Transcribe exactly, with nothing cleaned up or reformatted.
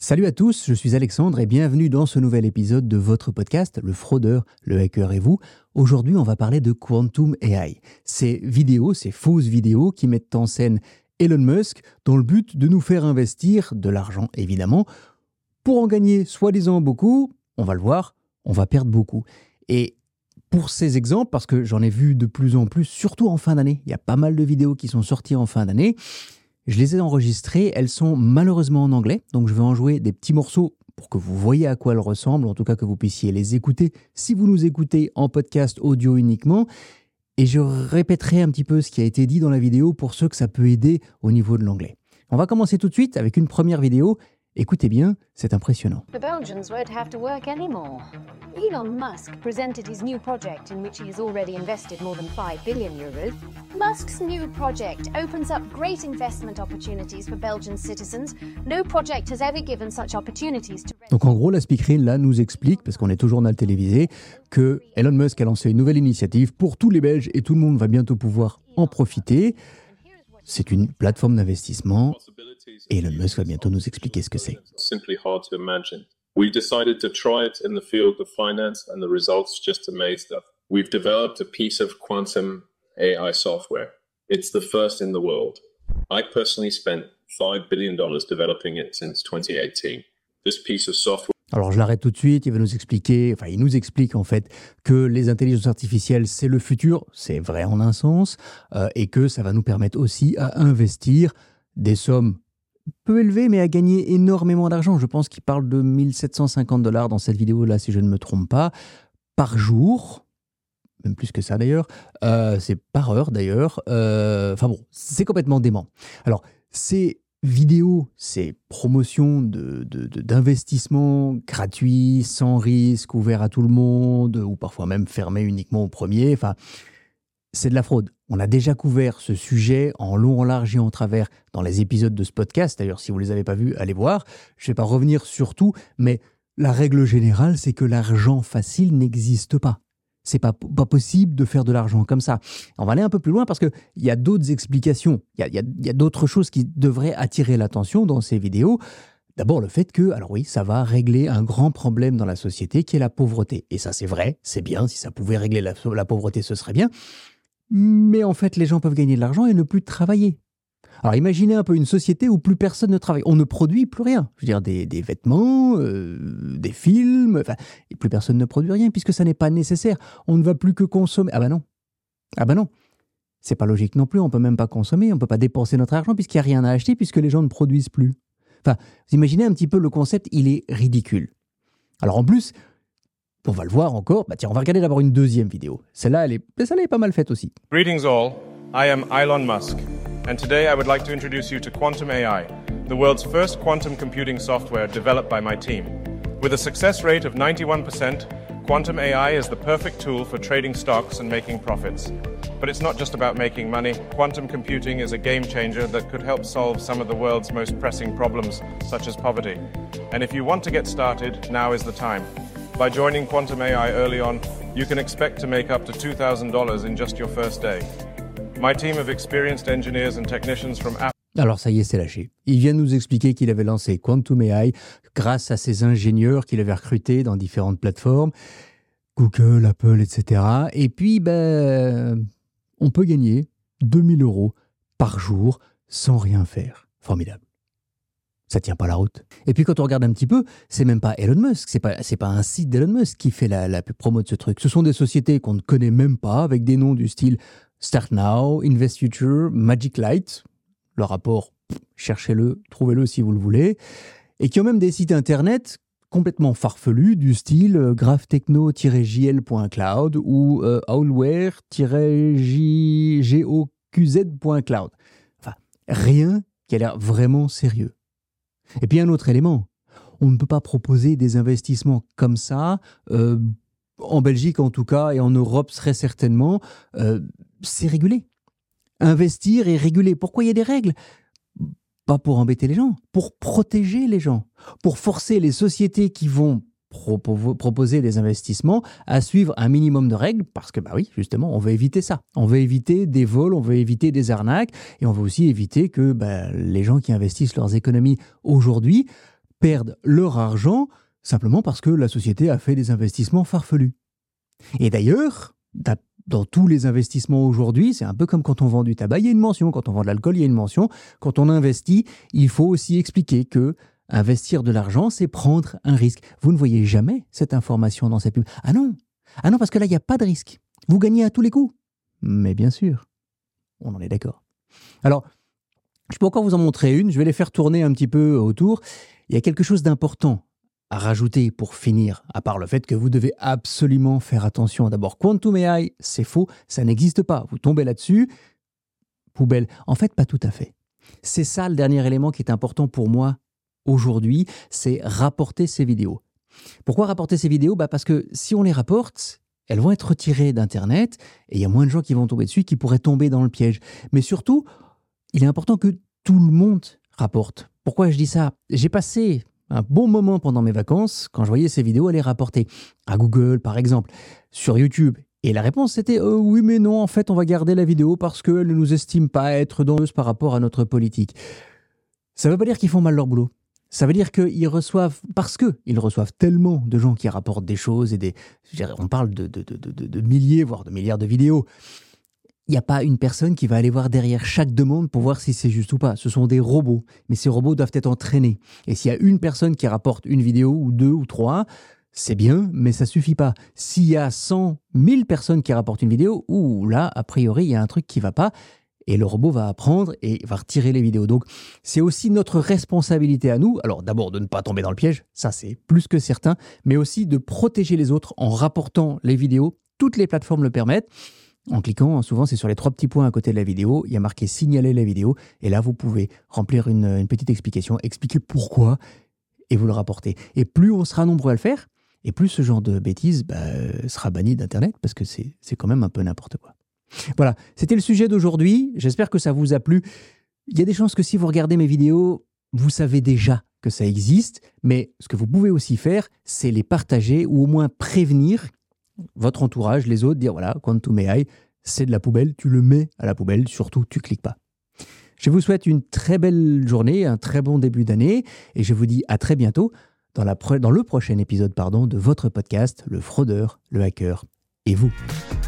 Salut à tous, je suis Alexandre et bienvenue dans ce nouvel épisode de votre podcast, Le Fraudeur, le Hacker et vous. Aujourd'hui, on va parler de Quantum A I. Ces vidéos, ces fausses vidéos qui mettent en scène Elon Musk dans le but de nous faire investir de l'argent, évidemment, pour en gagner soi-disant beaucoup. On va le voir, on va perdre beaucoup. Et pour ces exemples, parce que j'en ai vu de plus en plus, surtout en fin d'année, il y a pas mal de vidéos qui sont sorties en fin d'année. Je les ai enregistrées, elles sont malheureusement en anglais, donc je vais en jouer des petits morceaux pour que vous voyez à quoi elles ressemblent, en tout cas que vous puissiez les écouter si vous nous écoutez en podcast audio uniquement. Et je répéterai un petit peu ce qui a été dit dans la vidéo pour ceux que ça peut aider au niveau de l'anglais. On va commencer tout de suite avec une première vidéo. Écoutez bien, c'est impressionnant. The Belgians won't have to work anymore. Elon Musk presented his new project in which he has already invested more than five billion euros. Musk's new project opens up great investment opportunities for Belgian citizens. No project has ever given such opportunities to... Donc en gros, la speakerine là nous explique, parce qu'on est au journal télévisé, que Elon Musk a lancé une nouvelle initiative pour tous les Belges et tout le monde va bientôt pouvoir en profiter. C'est une plateforme d'investissement. Et Elon Musk va bientôt nous expliquer ce que c'est. Simply hard to imagine. We decided to try it in the field of finance and the results just amazed us. We've developed a piece of quantum A I software. It's the first in the world. I personally spent five billion dollars developing it since twenty eighteen. This piece of software... Alors je l'arrête tout de suite, il va nous expliquer, enfin il nous explique en fait que les intelligences artificielles c'est le futur, c'est vrai en un sens, euh, et que ça va nous permettre aussi à investir des sommes peu élevées mais à gagner énormément d'argent. Je pense qu'il parle de mille sept cent cinquante dollars dans cette vidéo-là si je ne me trompe pas, par jour, même plus que ça d'ailleurs, euh, c'est par heure d'ailleurs, euh, enfin bon, c'est complètement dément. Alors c'est... Vidéo, c'est promotion de, de, de, d'investissement gratuit, sans risque, ouvert à tout le monde, ou parfois même fermé uniquement au premier. Enfin, c'est de la fraude. On a déjà couvert ce sujet en long, en large et en travers dans les épisodes de ce podcast. D'ailleurs, si vous ne les avez pas vus, allez voir. Je ne vais pas revenir sur tout, mais la règle générale, c'est que l'argent facile n'existe pas. C'est pas, pas possible de faire de l'argent comme ça. On va aller un peu plus loin parce qu'il y a d'autres explications. Il y a, y, a, y a d'autres choses qui devraient attirer l'attention dans ces vidéos. D'abord, le fait que, alors oui, ça va régler un grand problème dans la société qui est la pauvreté. Et ça, c'est vrai, c'est bien. Si ça pouvait régler la, la pauvreté, ce serait bien. Mais en fait, les gens peuvent gagner de l'argent et ne plus travailler. Alors imaginez un peu une société où plus personne ne travaille. On ne produit plus rien. Je veux dire, des, des vêtements, euh, des films, enfin, et plus personne ne produit rien puisque ça n'est pas nécessaire. On ne va plus que consommer. Ah ben non. Ah ben non. C'est pas logique non plus. On ne peut même pas consommer. On ne peut pas dépenser notre argent puisqu'il n'y a rien à acheter puisque les gens ne produisent plus. Enfin, vous imaginez un petit peu le concept, il est ridicule. Alors en plus, on va le voir encore. Bah tiens, on va regarder d'abord une deuxième vidéo. Celle-là, elle est, celle-là est pas mal faite aussi. Greetings all. I am Elon Musk. And today I would like to introduce you to Quantum A I, the world's first quantum computing software developed by my team. With a success rate of ninety-one percent, Quantum A I is the perfect tool for trading stocks and making profits. But it's not just about making money. Quantum computing is a game changer that could help solve some of the world's most pressing problems, such as poverty. And if you want to get started, now is the time. By joining Quantum A I early on, you can expect to make up to two thousand dollars in just your first day. My team of experienced engineers and technicians from Apple. Alors ça y est, c'est lâché. Il vient de nous expliquer qu'il avait lancé Quantum A I grâce à ses ingénieurs qu'il avait recrutés dans différentes plateformes, Google, Apple, et cetera. Et puis, ben, on peut gagner deux mille euros par jour sans rien faire. Formidable. Ça tient pas la route. Et puis quand on regarde un petit peu, c'est même pas Elon Musk, c'est pas, c'est pas un site d'Elon Musk qui fait la, la promo de ce truc. Ce sont des sociétés qu'on ne connaît même pas, avec des noms du style Start Now, Invest Future, Magic Light. Le rapport, cherchez-le, trouvez-le si vous le voulez. Et qui ont même des sites internet complètement farfelus du style graphtechno j l point cloud ou euh, owlware j o q z point cloud. Enfin, rien qui a l'air vraiment sérieux. Et puis un autre élément, on ne peut pas proposer des investissements comme ça, euh, en Belgique en tout cas, et en Europe très certainement, euh, c'est régulé. Investir est régulé. Pourquoi il y a des règles ? Pas pour embêter les gens, pour protéger les gens, pour forcer les sociétés qui vont propo- proposer des investissements à suivre un minimum de règles, parce que bah oui, justement, on veut éviter ça. On veut éviter des vols, on veut éviter des arnaques, et on veut aussi éviter que bah, les gens qui investissent leurs économies aujourd'hui perdent leur argent simplement parce que la société a fait des investissements farfelus. Et d'ailleurs, dans tous les investissements aujourd'hui, c'est un peu comme quand on vend du tabac, il y a une mention. Quand on vend de l'alcool, il y a une mention. Quand on investit, il faut aussi expliquer que investir de l'argent, c'est prendre un risque. Vous ne voyez jamais cette information dans ces pubs. Ah non, ah non, parce que là, il n'y a pas de risque. Vous gagnez à tous les coups. Mais bien sûr, on en est d'accord. Alors, je peux encore vous en montrer une. Je vais les faire tourner un petit peu autour. Il y a quelque chose d'important à rajouter pour finir, à part le fait que vous devez absolument faire attention. D'abord, Quantum A I, c'est faux, ça n'existe pas. Vous tombez là-dessus, poubelle. En fait, pas tout à fait. C'est ça le dernier élément qui est important pour moi aujourd'hui, c'est rapporter ces vidéos. Pourquoi rapporter ces vidéos ? Bah parce que si on les rapporte, elles vont être retirées d'Internet et il y a moins de gens qui vont tomber dessus, qui pourraient tomber dans le piège. Mais surtout, il est important que tout le monde rapporte. Pourquoi je dis ça ? J'ai passé un bon moment pendant mes vacances quand je voyais ces vidéos aller rapporter à Google, par exemple, sur YouTube. Et la réponse, c'était euh, « Oui, mais non, en fait, on va garder la vidéo parce qu'elle ne nous estime pas être dangereuse par rapport à notre politique. » Ça ne veut pas dire qu'ils font mal leur boulot. Ça veut dire qu'ils reçoivent, parce qu'ils reçoivent tellement de gens qui rapportent des choses, et des, je dirais, on parle de, de, de, de, de milliers, voire de milliards de vidéos. Il n'y a pas une personne qui va aller voir derrière chaque demande pour voir si c'est juste ou pas. Ce sont des robots, mais ces robots doivent être entraînés. Et s'il y a une personne qui rapporte une vidéo, ou deux, ou trois, c'est bien, mais ça ne suffit pas. S'il y a cent mille personnes qui rapportent une vidéo, ouh, là, a priori, il y a un truc qui ne va pas. Et le robot va apprendre et va retirer les vidéos. Donc, c'est aussi notre responsabilité à nous. Alors, d'abord, de ne pas tomber dans le piège, ça c'est plus que certain, mais aussi de protéger les autres en rapportant les vidéos. Toutes les plateformes le permettent. En cliquant, souvent, c'est sur les trois petits points à côté de la vidéo. Il y a marqué « Signaler la vidéo ». Et là, vous pouvez remplir une, une petite explication, expliquer pourquoi, et vous le rapportez. Et plus on sera nombreux à le faire, et plus ce genre de bêtises bah, sera banni d'Internet, parce que c'est, c'est quand même un peu n'importe quoi. Voilà, c'était le sujet d'aujourd'hui. J'espère que ça vous a plu. Il y a des chances que si vous regardez mes vidéos, vous savez déjà que ça existe, mais ce que vous pouvez aussi faire, c'est les partager ou au moins prévenir votre entourage, les autres, dire voilà, Quantum A I, c'est de la poubelle, tu le mets à la poubelle, surtout tu cliques pas. Je vous souhaite une très belle journée, un très bon début d'année, et je vous dis à très bientôt dans, la pre- dans le prochain épisode pardon, de votre podcast, Le Fraudeur, le Hacker et vous.